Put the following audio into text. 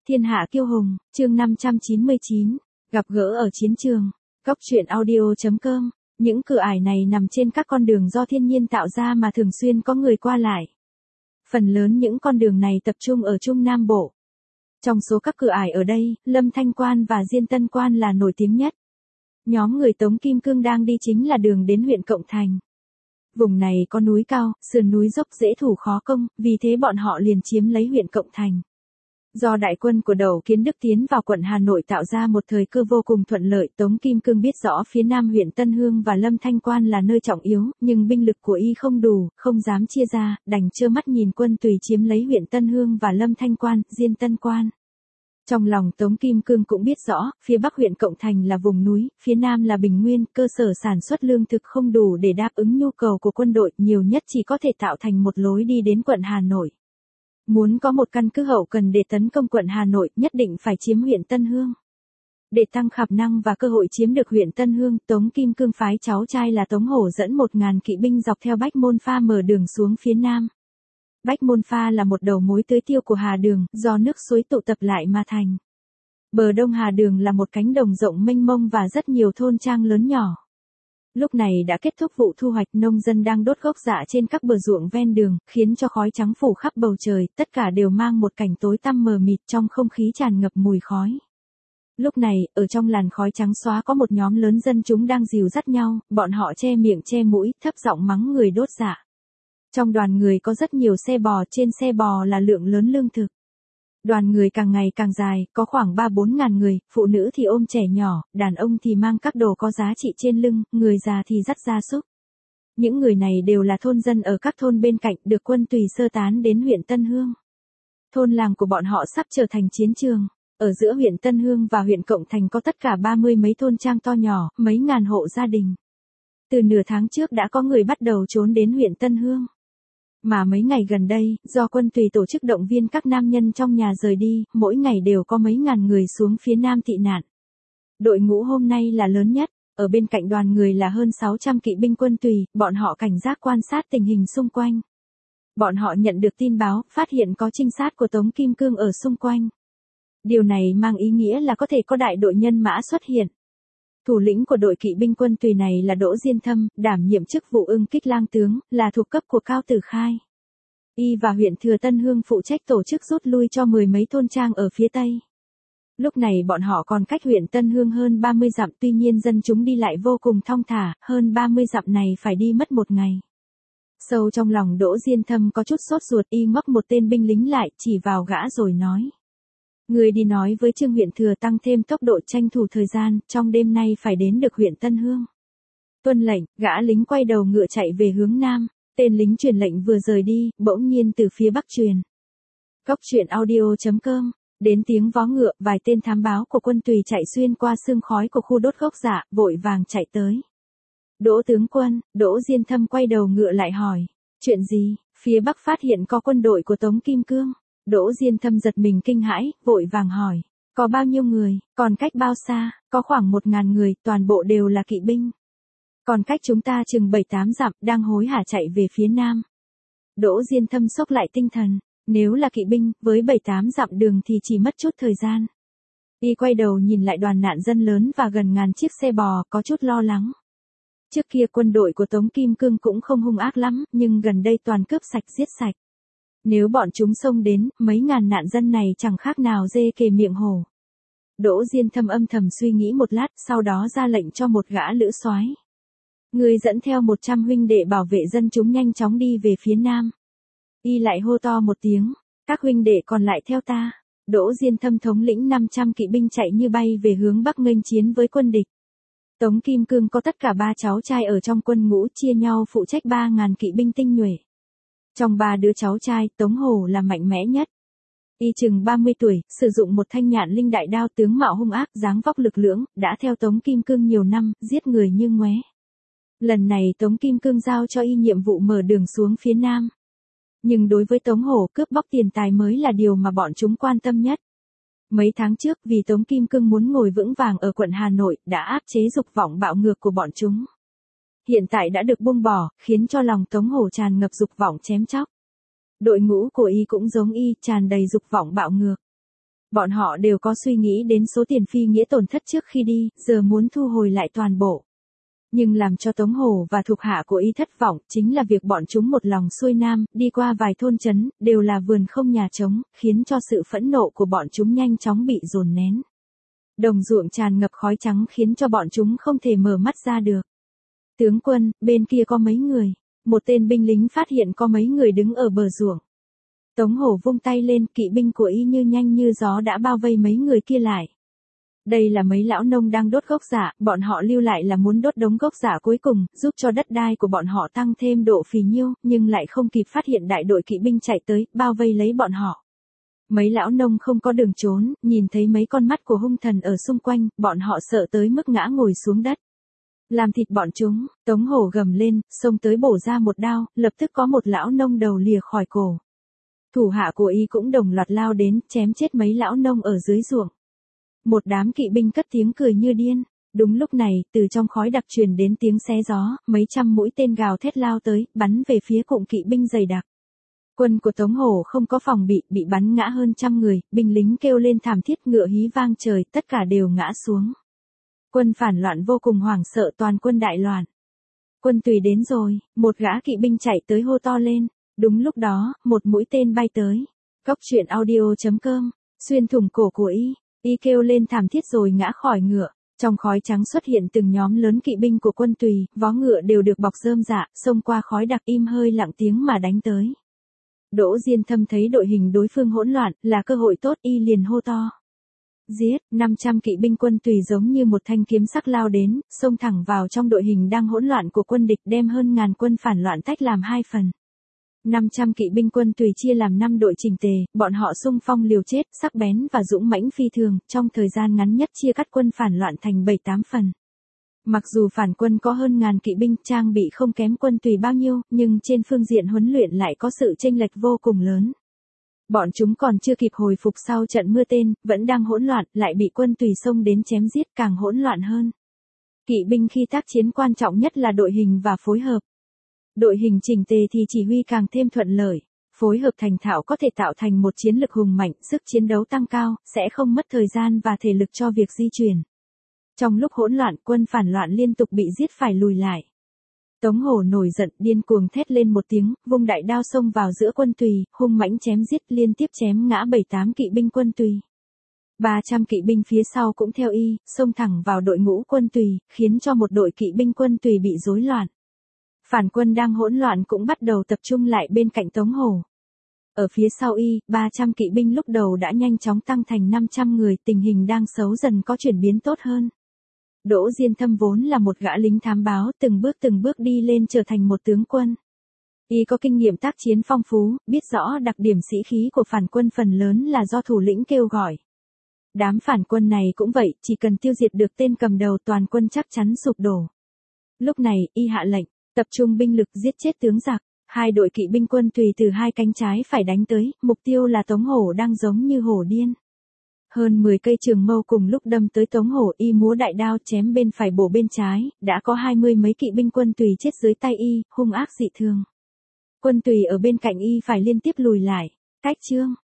Thiên hạ kiêu hùng, chương 599, gặp gỡ ở chiến trường. Góc truyện audio.com. Những cửa ải này nằm trên các con đường do thiên nhiên tạo ra mà thường xuyên có người qua lại. Phần lớn những con đường này tập trung ở Trung Nam Bộ. Trong số các cửa ải ở đây, Lâm Thanh Quan và Diên Tân Quan là nổi tiếng nhất. Nhóm người Tống Kim Cương đang đi chính là đường đến huyện Cộng Thành. Vùng này có núi cao, sườn núi dốc dễ thủ khó công, vì thế bọn họ liền chiếm lấy huyện Cộng Thành. Do đại quân của Đẩu Kiến Đức tiến vào quận Hà Nội tạo ra một thời cơ vô cùng thuận lợi, Tống Kim Cương biết rõ phía nam huyện Tân Hương và Lâm Thanh Quan là nơi trọng yếu, nhưng binh lực của y không đủ, không dám chia ra, đành trơ mắt nhìn quân Tùy chiếm lấy huyện Tân Hương và Lâm Thanh Quan, Diên Tân Quan. Trong lòng Tống Kim Cương cũng biết rõ, phía bắc huyện Cộng Thành là vùng núi, phía nam là bình nguyên, cơ sở sản xuất lương thực không đủ để đáp ứng nhu cầu của quân đội, nhiều nhất chỉ có thể tạo thành một lối đi đến quận Hà Nội. Muốn có một căn cứ hậu cần để tấn công quận Hà Nội, nhất định phải chiếm huyện Tân Hương. Để tăng khả năng và cơ hội chiếm được huyện Tân Hương, Tống Kim Cương phái cháu trai là Tống Hổ dẫn 1000 kỵ binh dọc theo Bách Môn Pha mở đường xuống phía nam. Bách Môn Pha là một đầu mối tưới tiêu của Hà Đường, do nước suối tụ tập lại mà thành. Bờ đông Hà Đường là một cánh đồng rộng mênh mông và rất nhiều thôn trang lớn nhỏ. Lúc này đã kết thúc vụ thu hoạch, nông dân đang đốt gốc rạ trên các bờ ruộng ven đường, khiến cho khói trắng phủ khắp bầu trời, tất cả đều mang một cảnh tối tăm mờ mịt, trong không khí tràn ngập mùi khói. Lúc này, ở trong làn khói trắng xóa có một nhóm lớn dân chúng đang dìu dắt nhau, bọn họ che miệng che mũi, thấp giọng mắng người đốt rạ. Trong đoàn người có rất nhiều xe bò, trên xe bò là lượng lớn lương thực. Đoàn người càng ngày càng dài, có khoảng 3-4 ngàn người, phụ nữ thì ôm trẻ nhỏ, đàn ông thì mang các đồ có giá trị trên lưng, người già thì dắt gia súc. Những người này đều là thôn dân ở các thôn bên cạnh, được quân Tùy sơ tán đến huyện Tân Hương. Thôn làng của bọn họ sắp trở thành chiến trường. Ở giữa huyện Tân Hương và huyện Cộng Thành có tất cả 30 mấy thôn trang to nhỏ, mấy ngàn hộ gia đình. Từ nửa tháng trước đã có người bắt đầu trốn đến huyện Tân Hương. Mà mấy ngày gần đây, do quân Tùy tổ chức động viên các nam nhân trong nhà rời đi, mỗi ngày đều có mấy ngàn người xuống phía nam tị nạn. Đội ngũ hôm nay là lớn nhất, ở bên cạnh đoàn người là hơn 600 kỵ binh quân Tùy, bọn họ cảnh giác quan sát tình hình xung quanh. Bọn họ nhận được tin báo, phát hiện có trinh sát của Tống Kim Cương ở xung quanh. Điều này mang ý nghĩa là có thể có đại đội nhân mã xuất hiện. Thủ lĩnh của đội kỵ binh quân Tùy này là Đỗ Diên Thâm, đảm nhiệm chức vụ Ưng Kích Lang tướng, là thuộc cấp của Cao Tử Khai. Y và huyện Thừa Tân Hương phụ trách tổ chức rút lui cho 10 mấy thôn trang ở phía tây. Lúc này bọn họ còn cách huyện Tân Hương hơn 30 dặm, tuy nhiên dân chúng đi lại vô cùng thong thả, hơn 30 dặm này phải đi mất một ngày. Sâu trong lòng Đỗ Diên Thâm có chút sốt ruột, y ngoắc một tên binh lính lại, chỉ vào gã rồi nói. Người đi nói với Trương huyện Thừa tăng thêm tốc độ, tranh thủ thời gian, trong đêm nay phải đến được huyện Tân Hương. Tuân lệnh, gã lính quay đầu ngựa chạy về hướng nam, tên lính truyền lệnh vừa rời đi, bỗng nhiên từ phía bắc truyền. Góc truyện audio.com, đến tiếng vó ngựa, vài tên thám báo của quân Tùy chạy xuyên qua sương khói của khu đốt gốc rạ, vội vàng chạy tới. Đỗ tướng quân, Đỗ Diên Thâm quay đầu ngựa lại hỏi, chuyện gì? Phía bắc phát hiện có quân đội của Tống Kim Cương. Đỗ Diên Thâm giật mình kinh hãi, vội vàng hỏi, có bao nhiêu người, còn cách bao xa? Có khoảng 1000 người, toàn bộ đều là kỵ binh. Còn cách chúng ta chừng 7-8 dặm, đang hối hả chạy về phía nam. Đỗ Diên Thâm sốc lại tinh thần, nếu là kỵ binh, với 7-8 dặm đường thì chỉ mất chút thời gian. Y quay đầu nhìn lại đoàn nạn dân lớn và gần ngàn chiếc xe bò, có chút lo lắng. Trước kia quân đội của Tống Kim Cương cũng không hung ác lắm, nhưng gần đây toàn cướp sạch giết sạch. Nếu bọn chúng xông đến, mấy ngàn nạn dân này chẳng khác nào dê kề miệng hổ. Đỗ Diên Thâm âm thầm suy nghĩ một lát, sau đó ra lệnh cho một gã lữ soái. Người dẫn theo 100 huynh đệ bảo vệ dân chúng nhanh chóng đi về phía nam. Y lại hô to một tiếng, các huynh đệ còn lại theo ta. Đỗ Diên Thâm thống lĩnh 500 kỵ binh chạy như bay về hướng bắc nghênh chiến với quân địch. Tống Kim Cương có tất cả 3 cháu trai ở trong quân ngũ, chia nhau phụ trách 3000 kỵ binh tinh nhuệ. Trong 3 đứa cháu trai, Tống Hổ là mạnh mẽ nhất. Y chừng 30 tuổi, sử dụng một thanh nhạn linh đại đao, tướng mạo hung ác, dáng vóc lực lưỡng, đã theo Tống Kim Cương nhiều năm, giết người như ngoé. Lần này Tống Kim Cương giao cho y nhiệm vụ mở đường xuống phía nam. Nhưng đối với Tống Hổ, cướp bóc tiền tài mới là điều mà bọn chúng quan tâm nhất. Mấy tháng trước, vì Tống Kim Cương muốn ngồi vững vàng ở quận Hà Nội, đã áp chế dục vọng bạo ngược của bọn chúng. Hiện tại đã được buông bỏ, khiến cho lòng Tống Hổ tràn ngập dục vọng chém chóc. Đội ngũ của y cũng giống y, tràn đầy dục vọng bạo ngược. Bọn họ đều có suy nghĩ đến số tiền phi nghĩa tổn thất trước khi đi, giờ muốn thu hồi lại toàn bộ. Nhưng làm cho Tống Hổ và thuộc hạ của y thất vọng, chính là việc bọn chúng một lòng xuôi nam, đi qua vài thôn trấn, đều là vườn không nhà trống, khiến cho sự phẫn nộ của bọn chúng nhanh chóng bị dồn nén. Đồng ruộng tràn ngập khói trắng khiến cho bọn chúng không thể mở mắt ra được. Tướng quân, bên kia có mấy người. Một tên binh lính phát hiện có mấy người đứng ở bờ ruộng. Tống Hổ vung tay lên, kỵ binh của y như nhanh như gió đã bao vây mấy người kia lại. Đây là mấy lão nông đang đốt gốc rạ, bọn họ lưu lại là muốn đốt đống gốc rạ cuối cùng, giúp cho đất đai của bọn họ tăng thêm độ phì nhiêu, nhưng lại không kịp phát hiện đại đội kỵ binh chạy tới, bao vây lấy bọn họ. Mấy lão nông không có đường trốn, nhìn thấy mấy con mắt của hung thần ở xung quanh, bọn họ sợ tới mức ngã ngồi xuống đất. Làm thịt bọn chúng, Tống Hổ gầm lên, xông tới bổ ra một đao, lập tức có một lão nông đầu lìa khỏi cổ. Thủ hạ của y cũng đồng loạt lao đến, chém chết mấy lão nông ở dưới ruộng. Một đám kỵ binh cất tiếng cười như điên. Đúng lúc này, từ trong khói đặc truyền đến tiếng xé gió, mấy trăm mũi tên gào thét lao tới, bắn về phía cụm kỵ binh dày đặc. Quân của Tống Hổ không có phòng bị bắn ngã hơn 100 người, binh lính kêu lên thảm thiết, ngựa hí vang trời, tất cả đều ngã xuống. Quân phản loạn vô cùng hoảng sợ, toàn quân đại loạn. Quân Tùy đến rồi, một gã kỵ binh chạy tới hô to lên. Đúng lúc đó, một mũi tên bay tới. Cóc truyện audio.com, xuyên thủng cổ của y kêu lên thảm thiết rồi ngã khỏi ngựa. Trong khói trắng xuất hiện từng nhóm lớn kỵ binh của Quân Tùy, vó ngựa đều được bọc rơm rạ, xông qua khói đặc im hơi lặng tiếng mà đánh tới. Đỗ Diên Thâm thấy đội hình đối phương hỗn loạn, là cơ hội tốt, y liền hô to. Giết, 500 kỵ binh Quân Tùy giống như một thanh kiếm sắc lao đến, xông thẳng vào trong đội hình đang hỗn loạn của quân địch, đem hơn 1000 quân phản loạn tách làm 2 phần. 500 kỵ binh Quân Tùy chia làm 5 đội chỉnh tề, bọn họ xung phong liều chết, sắc bén và dũng mãnh phi thường, trong thời gian ngắn nhất chia cắt quân phản loạn thành 7-8 phần. Mặc dù phản quân có hơn 1000 kỵ binh, trang bị không kém Quân Tùy bao nhiêu, nhưng trên phương diện huấn luyện lại có sự chênh lệch vô cùng lớn. Bọn chúng còn chưa kịp hồi phục sau trận mưa tên, vẫn đang hỗn loạn, lại bị Quân Tùy xông đến chém giết, càng hỗn loạn hơn. Kỵ binh khi tác chiến quan trọng nhất là đội hình và phối hợp. Đội hình chỉnh tề thì chỉ huy càng thêm thuận lợi, phối hợp thành thạo có thể tạo thành một chiến lực hùng mạnh, sức chiến đấu tăng cao, sẽ không mất thời gian và thể lực cho việc di chuyển. Trong lúc hỗn loạn, quân phản loạn liên tục bị giết phải lùi lại. Tống Hổ nổi giận, điên cuồng thét lên một tiếng, vung đại đao xông vào giữa Quân Tùy, hung mãnh chém giết, liên tiếp chém ngã 7-8 kỵ binh Quân Tùy. 300 kỵ binh phía sau cũng theo y, xông thẳng vào đội ngũ Quân Tùy, khiến cho một đội kỵ binh Quân Tùy bị rối loạn. Phản quân đang hỗn loạn cũng bắt đầu tập trung lại bên cạnh Tống Hổ. Ở phía sau y, 300 kỵ binh lúc đầu đã nhanh chóng tăng thành 500 người, tình hình đang xấu dần có chuyển biến tốt hơn. Đỗ Diên Thâm vốn là một gã lính thám báo, từng bước đi lên trở thành một tướng quân. Y có kinh nghiệm tác chiến phong phú, biết rõ đặc điểm sĩ khí của phản quân phần lớn là do thủ lĩnh kêu gọi. Đám phản quân này cũng vậy, chỉ cần tiêu diệt được tên cầm đầu toàn quân chắc chắn sụp đổ. Lúc này, y hạ lệnh, tập trung binh lực giết chết tướng giặc. 2 đội kỵ binh Quân Tùy từ 2 cánh trái phải đánh tới, mục tiêu là Tống Hổ đang giống như hổ điên. Hơn 10 cây trường mâu cùng lúc đâm tới Tống Hổ, y múa đại đao chém bên phải bổ bên trái, đã có 20 mấy kỵ binh Quân Tùy chết dưới tay y, hung ác dị thường. Quân Tùy ở bên cạnh y phải liên tiếp lùi lại. Cách chương